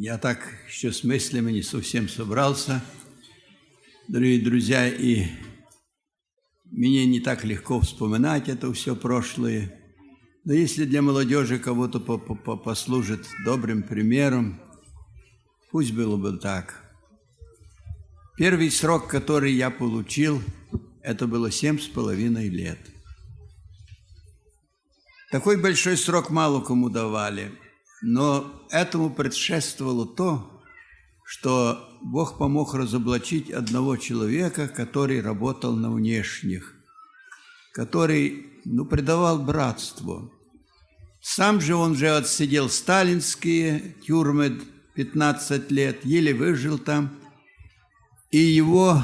Я так еще с мыслями не совсем собрался, дорогие друзья, и мне не так легко вспоминать это все прошлое. Но если для молодежи кого-то послужит добрым примером, пусть было бы так. Первый срок, который я получил, это было 7,5 лет. Такой большой срок мало кому давали, но этому предшествовало то, что Бог помог разоблачить одного человека, который работал на внешних, который, предавал братству. Сам же он же отсидел сталинские тюрьмы 15 лет, еле выжил там, и его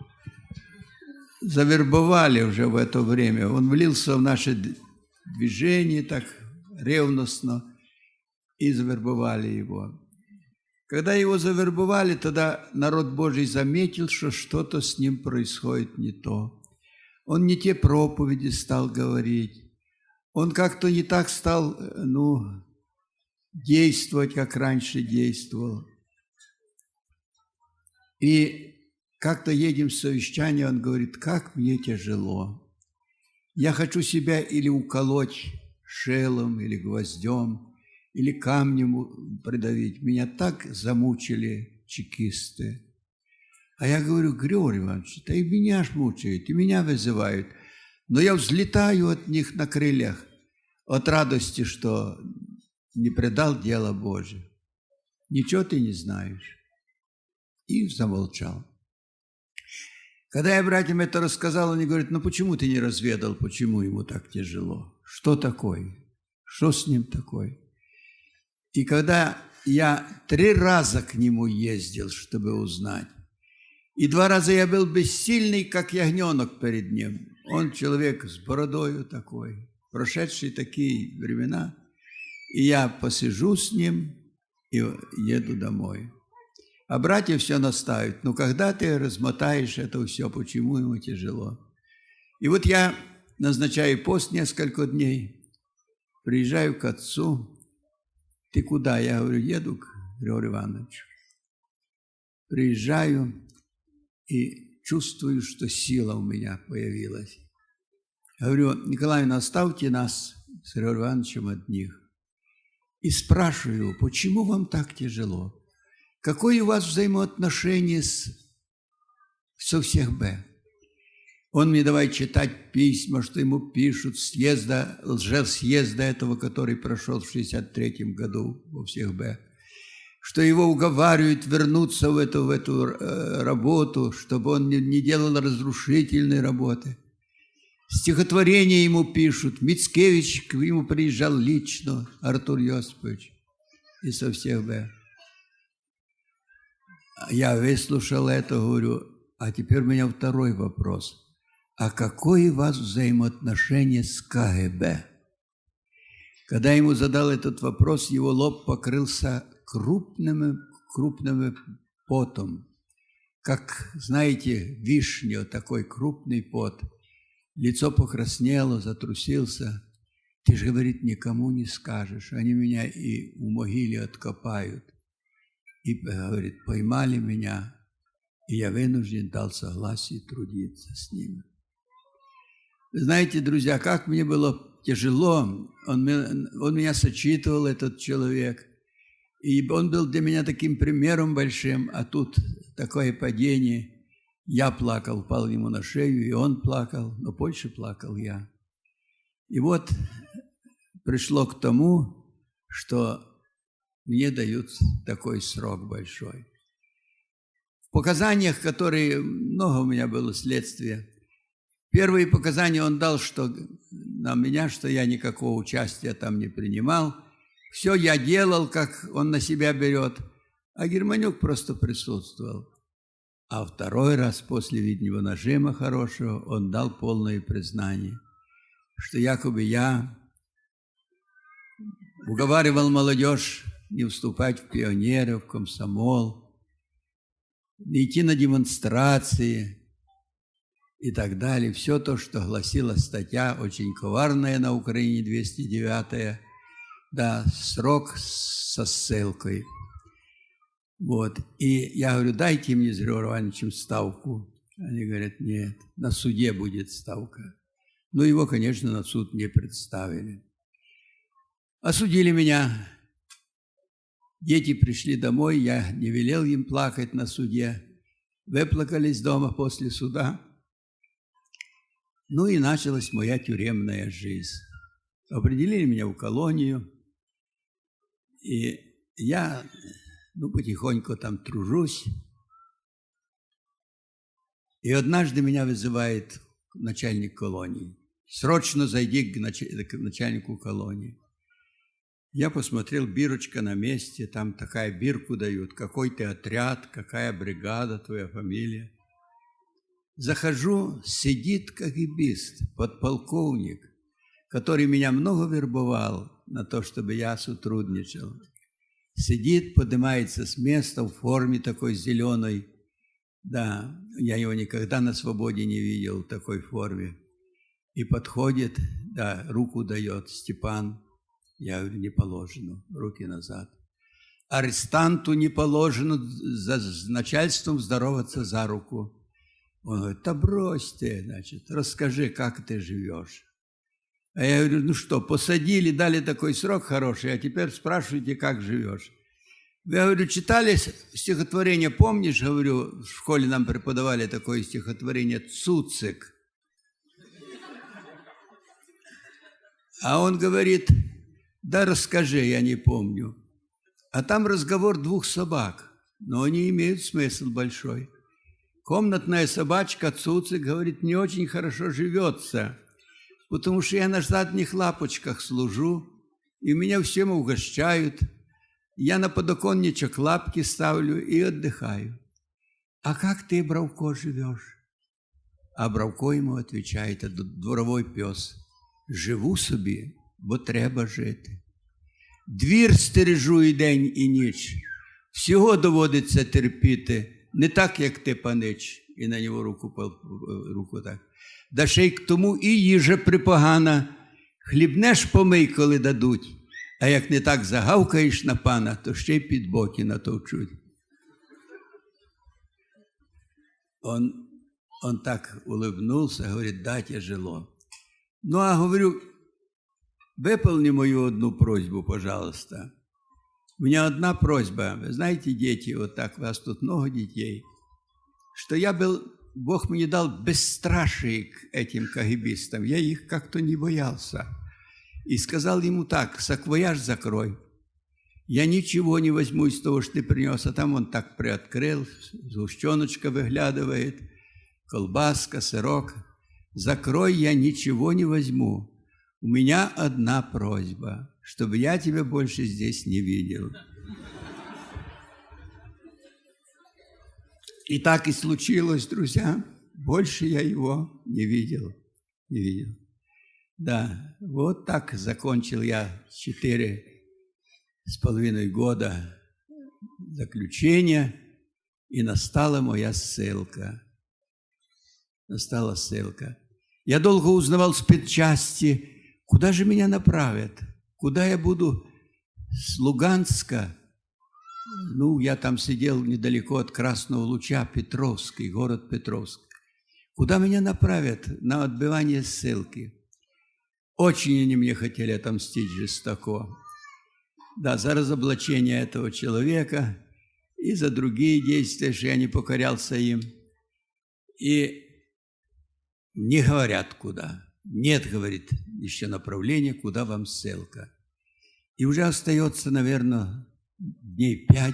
завербовали уже в это время. Он влился в наше движение так ревностно, и завербовали его. Когда его завербовали, тогда народ Божий заметил, что что-то с ним происходит не то. Он не те проповеди стал говорить. Он как-то не так стал, действовать, как раньше действовал. И как-то едем в совещание, он говорит: как мне тяжело. Я хочу себя или уколоть шелом, или гвоздем, или камнем придавить. Меня так замучили чекисты. А я говорю: Григорий Иванович, да и меня ж мучают, и меня вызывают. Но я взлетаю от них на крыльях, от радости, что не предал дело Божие. Ничего ты не знаешь. И замолчал. Когда я братьям это рассказал, они говорят: почему ты не разведал, почему ему так тяжело? Что такое? Что с ним такое? И когда я 3 раза к нему ездил, чтобы узнать, и 2 раза я был бессильный, как ягненок перед ним. Он человек с бородою такой, прошедший такие времена, и я посижу с ним и еду домой. А братья все настаивают: когда ты размотаешь это все, почему ему тяжело? И вот я назначаю пост несколько дней, приезжаю к отцу. Ты куда? Я говорю: еду к Григорию Ивановичу. Приезжаю и чувствую, что сила у меня появилась. Я говорю: Николай Иванович, оставьте нас с Григорием Ивановичем одних. И спрашиваю его: почему вам так тяжело? Какое у вас взаимоотношение со всех Б? Он мне давай читать письма, что ему пишут лжесъезда этого, который прошел в 63-м году во всех Б, что его уговаривают вернуться в эту работу, чтобы он не делал разрушительной работы. Стихотворения ему пишут. Мицкевич к нему приезжал лично, Артур Йосипович, и со всех Б. Я выслушал это, говорю: а теперь у меня второй вопрос. А какое у вас взаимоотношение с КГБ? Когда ему задал этот вопрос, его лоб покрылся крупным потом. Как, знаете, вишня, такой крупный пот. Лицо покраснело, затрусился. Ты же, говорит, никому не скажешь. Они меня и в могиле откопают. И, говорит, поймали меня, и я вынужден дал согласие трудиться с ними. Вы знаете, друзья, как мне было тяжело. Он меня сочитывал, этот человек. И он был для меня таким примером большим. А тут такое падение. Я плакал, упал ему на шею, и он плакал. Но больше плакал я. И вот пришло к тому, что мне дают такой срок большой. В показаниях, которые много у меня было следствия, первые показания он дал, что на меня, что я никакого участия там не принимал. Все я делал, как он на себя берет, а Германюк просто присутствовал. А второй раз после видного нажима хорошего он дал полное признание, что якобы я уговаривал молодежь не вступать в пионеры, в комсомол, не идти на демонстрации и так далее. Все то, что гласила статья, очень коварная на Украине, 209-я, да, срок со ссылкой. Вот. И я говорю, дайте мне с Григорием Ивановичем ставку. Они говорят, нет, на суде будет ставка. Но его, конечно, на суд не представили. Осудили меня. Дети пришли домой, я не велел им плакать на суде. Выплакались дома после суда. Ну и началась моя тюремная жизнь. Определили меня в колонию. И я, потихоньку там тружусь. И однажды меня вызывает начальник колонии. Срочно зайди к начальнику колонии. Я посмотрел, бирочка на месте, там такая бирку дают, какой ты отряд, какая бригада, твоя фамилия. Захожу, сидит кагибист, подполковник, который меня много вербовал на то, чтобы я сотрудничал. Сидит, поднимается с места в форме такой зеленой. Да, я его никогда на свободе не видел в такой форме. И подходит, да, руку дает: Степан. Я говорю, не положено, руки назад. Арестанту не положено с начальством здороваться за руку. Он говорит, да брось ты, значит, расскажи, как ты живешь. А я говорю, ну что, посадили, дали такой срок хороший, а теперь спрашиваете, как живешь. Я говорю, читали стихотворение, помнишь, говорю, в школе нам преподавали такое стихотворение «Цуцик». А он говорит, да расскажи, я не помню. А там разговор двух собак, но они имеют смысл большой. Комнатная собачка Цуцик говорит, не очень хорошо живется, потому что я на задних лапочках служу, и меня всем угощают. Я на подоконничек лапки ставлю и отдыхаю. А как ты, Бравко, живешь? А Бравко ему отвечает, это дворовой пес, живу собі, бо треба жити. Двір стережу і день, і ніч. Всього доводиться терпіти, не так, як ти, панич. І на нього руку так. Да ще й к тому і їжа припогана. Хлібнеш помий, коли дадуть. А як не так загавкаєш на пана, то ще й під боки натовчуть. Он так улыбнулся, говорит, да, тяжело. Ну, а говорю, выполни мою одну просьбу, пожалуйста. У меня одна просьба. Вы знаете, дети, вот так, вас тут много детей, что я был, Бог мне дал бесстрашие к этим кагибистам. Я их как-то не боялся. И сказал ему так, саквояж закрой. Я ничего не возьму из того, что ты принес. А там он так приоткрыл, сгущеночка выглядывает, колбаска, сырок. Закрой, я ничего не возьму. У меня одна просьба, чтобы я тебя больше здесь не видел. И так и случилось, друзья. Больше я его не видел. Да, вот так закончил я 4,5 года заключения, и настала моя ссылка. Настала ссылка. Я долго узнавал спецчасти, куда же меня направят, куда я буду с Луганска. Ну, я там сидел недалеко от Красного Луча, Петровский, город Петровск. Куда меня направят на отбывание ссылки? Очень они мне хотели отомстить жестоко. Да, за разоблачение этого человека и за другие действия, что я не покорялся им. И не говорят, куда. Нет, говорит, еще направление, куда вам ссылка. И уже остается, наверное, дней 5.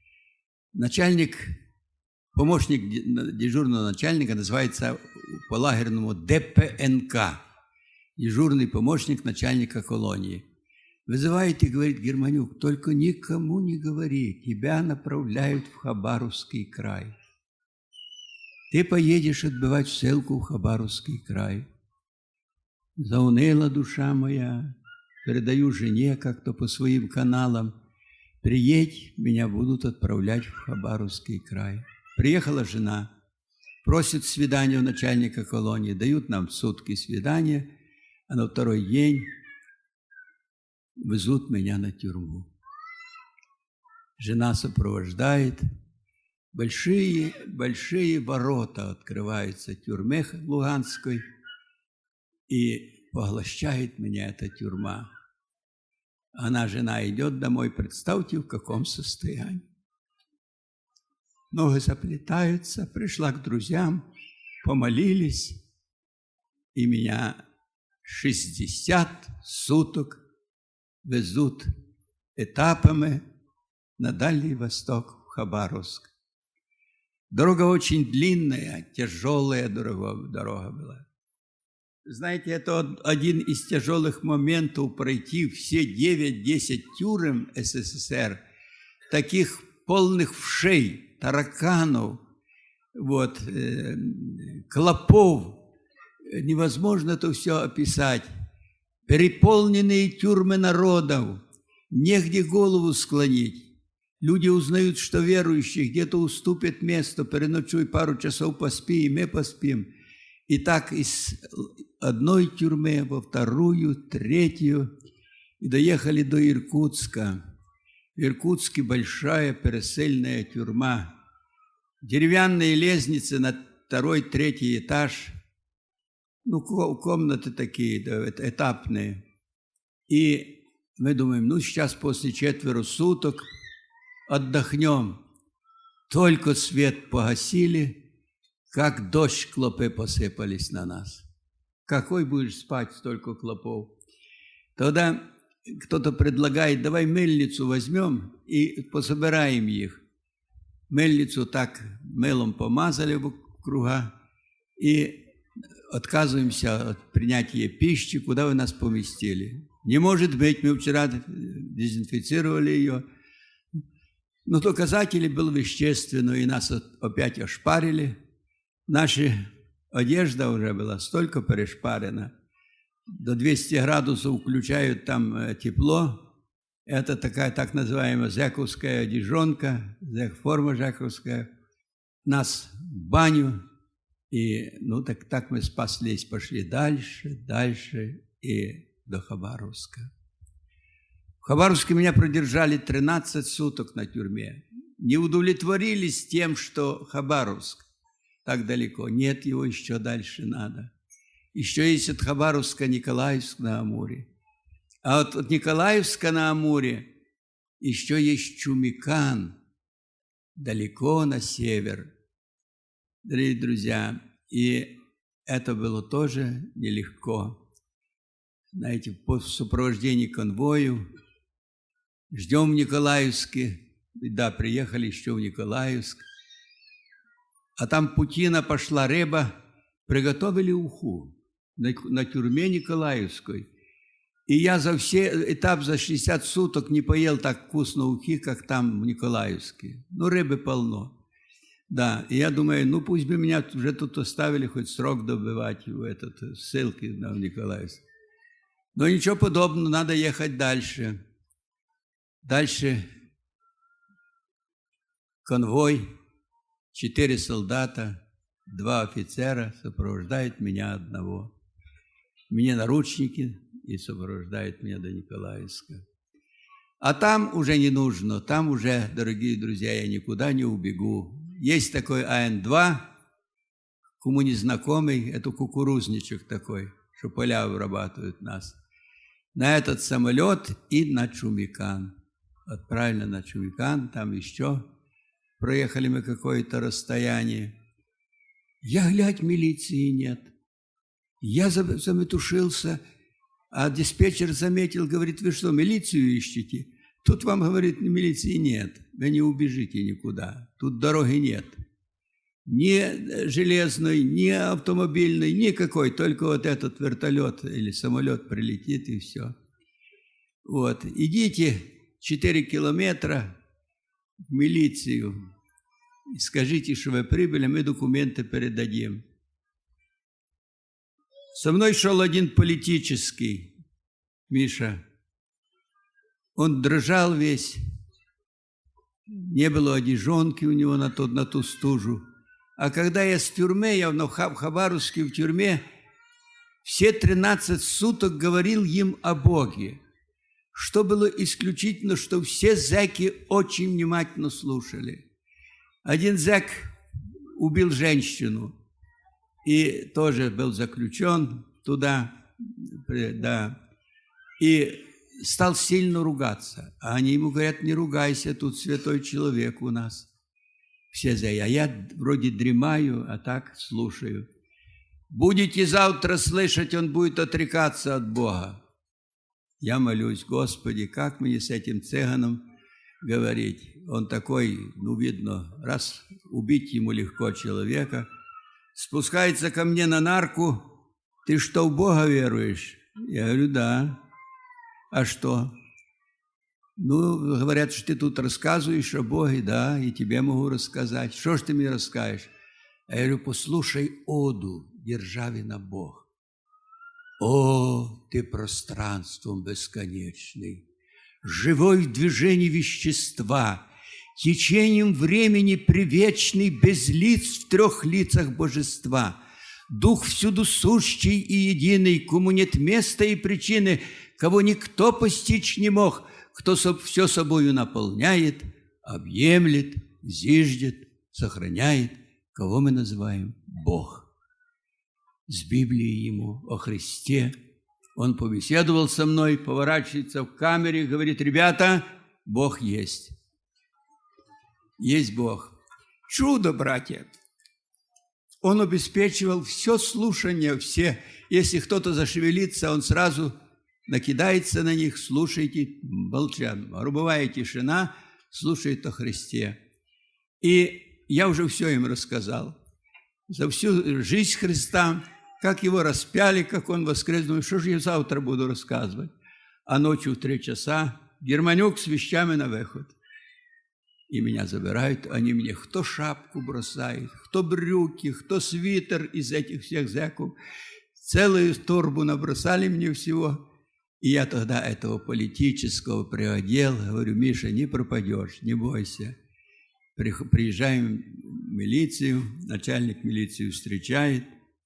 Помощник дежурного начальника называется по-лагерному ДПНК. Дежурный помощник начальника колонии. Вызывает и говорит, Германюк, только никому не говори, тебя направляют в Хабаровский край. Ты поедешь отбывать ссылку в Хабаровский край. Зауныла душа моя, передаю жене как-то по своим каналам. Приедь, меня будут отправлять в Хабаровский край. Приехала жена, просит свидания у начальника колонии, дают нам сутки свидания, а на второй день везут меня на тюрьму. жена сопровождает. Большие ворота открываются тюрьме Луганской, и поглощает меня эта тюрьма. Жена идет домой, представьте, в каком состоянии. Ноги заплетаются, пришла к друзьям, помолились, и меня 60 суток везут этапами на Дальний Восток, в Хабаровск. Дорога очень длинная, тяжелая дорога была. Знаете, это один из тяжелых моментов пройти все 9-10 тюрем СССР, таких полных вшей, тараканов, клопов. Невозможно это все описать. Переполненные тюрьмы народов, негде голову склонить. Люди узнают, что верующие где-то уступят место, переночуй пару часов, поспи, и мы поспим. И так из одной тюрьмы во вторую, третью, и доехали до Иркутска. В Иркутске большая пересыльная тюрьма. Деревянные лестницы на 2-3 этаж. Комнаты такие, этапные. И мы думаем, сейчас после 4 суток отдохнем. Только свет погасили, как дождь, клопы посыпались на нас. Какой будешь спать, столько клопов? Тогда кто-то предлагает, давай мельницу возьмем и пособираем их. Мельницу так мылом помазали в круга и отказываемся от принятия пищи, куда вы нас поместили. Не может быть, мы вчера дезинфицировали ее. Но доказатель был вещественный, и нас опять ошпарили. Наша одежда уже была столько перешпарена. До 200 градусов включают там тепло. Это такая так называемая зэковская одежонка, форма зэковская. Нас в баню. И так мы спаслись, пошли дальше и до Хабаровска. В Хабаровске меня продержали 13 суток на тюрьме. Не удовлетворились тем, что Хабаровск так далеко. Нет, его еще дальше надо. Еще есть от Хабаровска Николаевск на Амуре. А от Николаевска на Амуре еще есть Чумикан, далеко на север. Дорогие друзья, и это было тоже нелегко. Знаете, в сопровождении конвою ждем в Николаевске. Да, приехали еще в Николаевск. А там путина пошла, рыба, приготовили уху на тюрьме Николаевской. И я за этап за 60 суток не поел так вкусно ухи, как там в Николаевске. Рыбы полно. Да, и я думаю, пусть бы меня уже тут оставили хоть срок добывать в ссылки в Николаевск. Но ничего подобного, надо ехать дальше. Дальше конвой, 4 солдата, 2 офицера сопровождают меня одного. Мне наручники и сопровождают меня до Николаевска. А там уже не нужно, там уже, дорогие друзья, я никуда не убегу. Есть такой АН-2, кому не знакомый, это кукурузничек такой, что поля вырабатывают нас. На этот самолет и на Чумикан. Отправили на Чумикан, там еще проехали мы какое-то расстояние. Я глядь, милиции нет. Я заметушился, а диспетчер заметил, говорит, вы что, милицию ищете? Тут вам, говорит, милиции нет, вы не убежите никуда, тут дороги нет. Ни железной, ни автомобильной, никакой, только вот этот вертолет или самолет прилетит и все. Идите 4 километра в милицию и скажите, что вы прибыли, мы документы передадим. Со мной шел один политический, Миша. Он дрожал весь, не было одежонки у него на ту стужу. А когда я с тюрьмы, я в Хабаровске в тюрьме, все 13 суток говорил им о Боге. что было исключительно, что все зэки очень внимательно слушали. Один зэк убил женщину и тоже был заключен туда, да, и стал сильно ругаться. А они ему говорят: не ругайся, тут святой человек у нас. Все зэки, а я вроде дремаю, а так слушаю. Будете завтра слышать, он будет отрекаться от Бога. Я молюсь: Господи, как мне с этим цыганом говорить? Он такой, ну, видно, раз убить ему легко человека, спускается ко мне на нарку: ты что, в Бога веруешь? Я говорю: да. А что? Ну, говорят, что ты тут рассказываешь о Боге, да, и тебе могу рассказать. Что ж ты мне расскажешь? Я говорю: послушай оду Державина Бог. О, ты пространством бесконечный, живой в движении вещества, течением времени привечный, без лиц в трех лицах божества, дух всюду сущий и единый, кому нет места и причины, кого никто постичь не мог, кто все собою наполняет, объемлет, зиждет, сохраняет, кого мы называем Бог. С Библией ему о Христе. Он побеседовал со мной, поворачивается в камере, говорит: ребята, Бог есть. Есть Бог. Чудо, братья. Он обеспечивал все слушание, все. Если кто-то зашевелится, он сразу накидается на них: слушайте, молчат. Грубовая тишина, слушает о Христе. И я уже все им рассказал. За всю жизнь Христа, как его распяли, как он воскрес. Думаю, что же я завтра буду рассказывать? А ночью в 3 часа Германюк с вещами на выход. И меня забирают, они мне кто шапку бросают, кто брюки, кто свитер из этих всех зэков. Целую торбу набросали мне всего. И я тогда этого политического приодел, говорю: Миша, не пропадешь, не бойся. Приезжаем в милицию, начальник милиции встречает.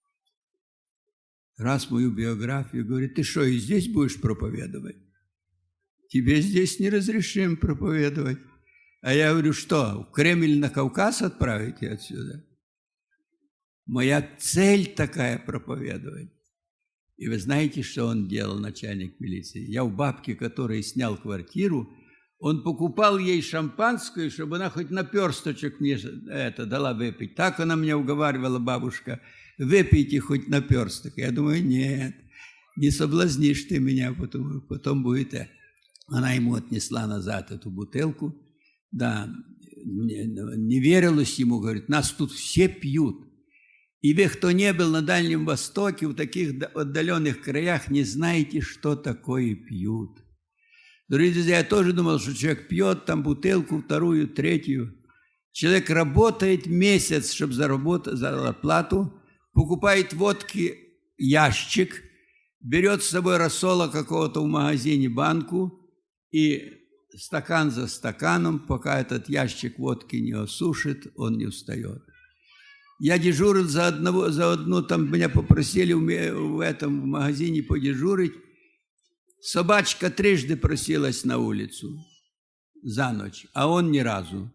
Раз мою биографию, говорит: ты что, и здесь будешь проповедовать? Тебе здесь не разрешим проповедовать. А я говорю: что, в Кремль на Кавказ отправите отсюда? Моя цель такая — проповедовать. И вы знаете, что он делал, начальник милиции? Я у бабки, которой снял квартиру, он покупал ей шампанское, чтобы она хоть наперсточек мне это дала выпить. Так она меня уговаривала, бабушка: выпейте хоть наперсток. Я думаю: нет, не соблазнишь ты меня, потом будет это. Она ему отнесла назад эту бутылку. Да, не верилось ему, говорит: нас тут все пьют. И вы, кто не был на Дальнем Востоке, в таких отдаленных краях, не знаете, что такое пьют. Дорогие друзья, я тоже думал, что человек пьет там бутылку, вторую, третью. Человек работает месяц, чтобы заработать зарплату, покупает водки ящик, берет с собой рассола какого-то в магазине, банку, и стакан за стаканом, пока этот ящик водки не осушит, он не устает. Я дежурил за одну, там меня попросили в этом магазине подежурить. Собачка трижды просилась на улицу за ночь, а он ни разу.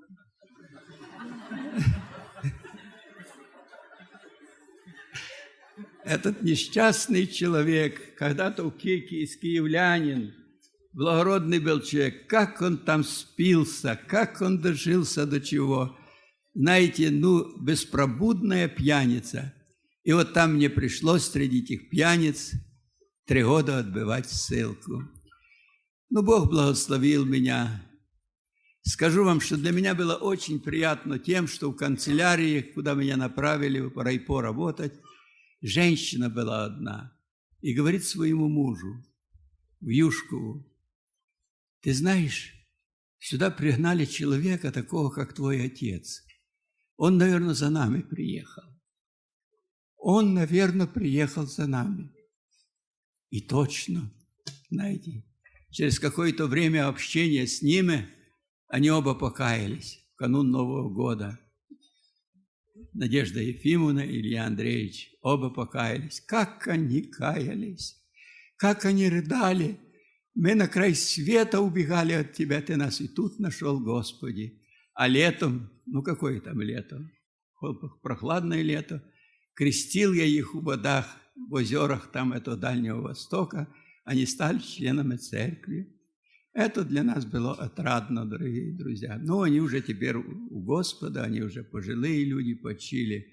Этот несчастный человек, когда-то киевлянин, благородный был человек, как он там спился, как он дожился до чего. Знаете, беспробудная пьяница. И вот там мне пришлось среди этих пьяниц 3 года отбывать ссылку. Бог благословил меня. Скажу вам, что для меня было очень приятно тем, что в канцелярии, куда меня направили в райпо работать, женщина была одна и говорит своему мужу в Юшкову: ты знаешь, сюда пригнали человека такого, как твой отец. Он, наверное, за нами приехал. Он, наверное, приехал за нами. И точно, знаете, через какое-то время общения с ними они оба покаялись в канун Нового года. Надежда Ефимовна и Илья Андреевич оба покаялись. Как они каялись, как они рыдали. Мы на край света убегали от Тебя, Ты нас и тут нашел, Господи. А летом, ну какое там лето? Прохладное лето. Крестил я их в водах, в озерах там этого Дальнего Востока. Они стали членами церкви. Это для нас было отрадно, дорогие друзья. Но они уже теперь у Господа, они уже пожилые люди, почили.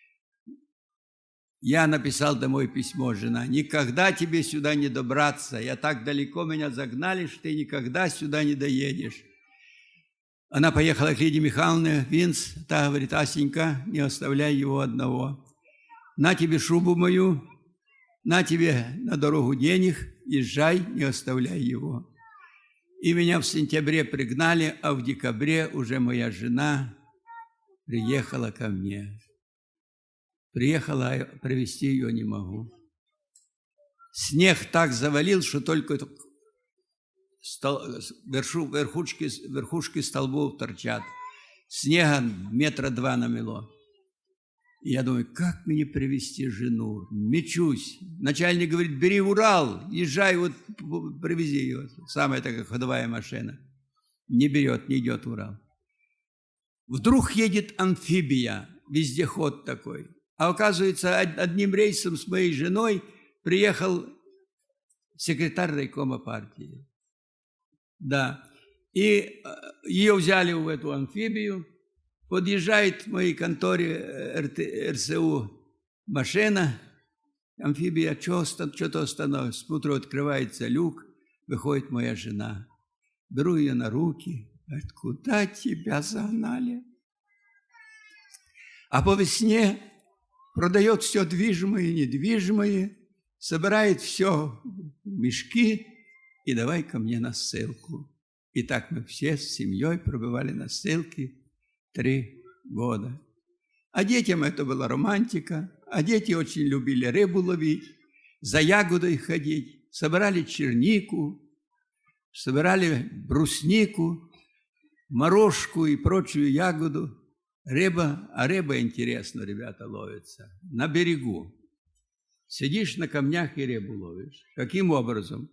Я написал домой письмо, жена, никогда тебе сюда не добраться. Я так далеко меня загнали, что ты никогда сюда не доедешь. Она поехала к Лидии Михайловне, Винц, та говорит, Асенька, не оставляй его одного. На тебе шубу мою, на тебе на дорогу денег, езжай, не оставляй его. И меня в сентябре пригнали, а в декабре уже моя жена приехала ко мне. Приехала, а привезти ее не могу. Снег так завалил, что только верхушки столбов торчат. Снега 2 метра намело. И я думаю, как мне привезти жену? Мечусь. Начальник говорит, бери Урал, езжай, вот привези ее. Самая такая ходовая машина. Не берет, не идет Урал. Вдруг едет амфибия, вездеход такой. А оказывается, одним рейсом с моей женой приехал секретарь райкома партии. Да. И ее взяли в эту амфибию. Подъезжает в моей конторе РСУ машина, амфибия, что-то остановилось. Утром открывается люк, выходит моя жена. Беру ее на руки, говорит, куда тебя загнали? А по весне продает все движимое и недвижимое, собирает все в мешки и давай ко мне на ссылку. И так мы все с семьей пробывали на ссылке 3 года. А детям это была романтика, а дети очень любили рыбу ловить, за ягодой ходить, собирали чернику, собирали бруснику, морожку и прочую ягоду. Рыба интересно, ребята, ловится на берегу. Сидишь на камнях и рыбу ловишь. Каким образом?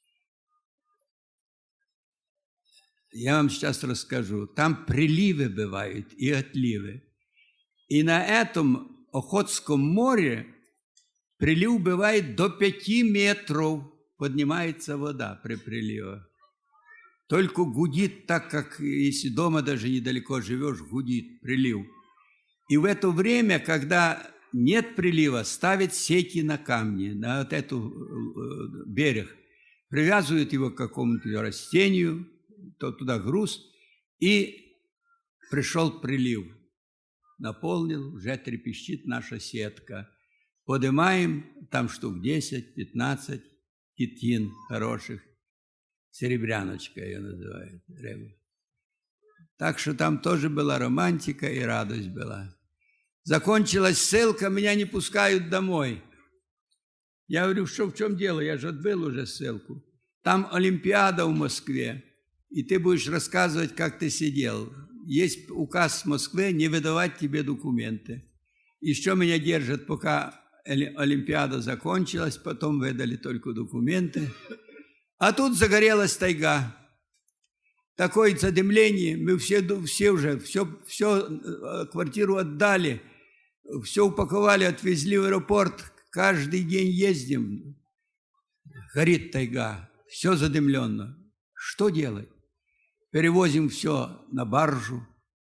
Я вам сейчас расскажу. Там приливы бывают и отливы. И на этом Охотском море прилив бывает до 5 метров. Поднимается вода при приливе. Только гудит так, как если дома даже недалеко живешь, гудит прилив. И в это время, когда нет прилива, ставят сети на камни, на вот эту берег. Привязывают его к какому-то растению, то туда груз, и пришел прилив. Наполнил, уже трепещет наша сетка. Поднимаем, там штук 10-15 китин хороших. Серебряночка ее называют, рыба. Так что там тоже была романтика и радость была. Закончилась ссылка, меня не пускают домой. Я говорю, что в чем дело? Я же отбыл уже ссылку. Там Олимпиада в Москве, и ты будешь рассказывать, как ты сидел. Есть указ Москвы не выдавать тебе документы. И что меня держит, пока Олимпиада закончилась, потом выдали только документы. А тут загорелась тайга. Такое задымление, мы все уже, квартиру отдали, все упаковали, отвезли в аэропорт, каждый день ездим. Горит тайга, все задымленно. Что делать? Перевозим все на баржу,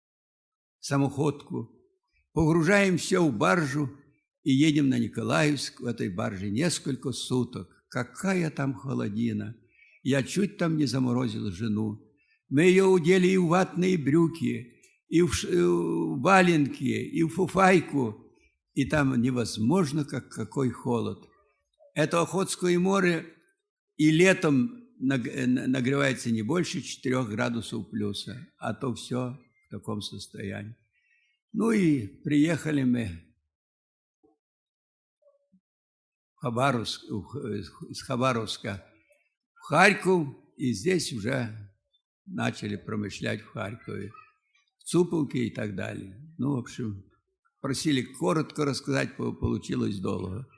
самоходку, погружаем все в баржу и едем на Николаевск. В этой барже несколько суток. Какая там холодина! Я чуть там не заморозил жену. Мы ее удели и в ватные брюки, и в валенки, и в фуфайку. И там невозможно, какой холод. Это Охотское море и летом нагревается не больше 4 градусов плюса, а то все в таком состоянии. Ну и приехали мы из Хабаровска в Харьков, и здесь уже начали промышлять в Харькове, в Цуповке и так далее. Ну, в общем, просили коротко рассказать, получилось долго.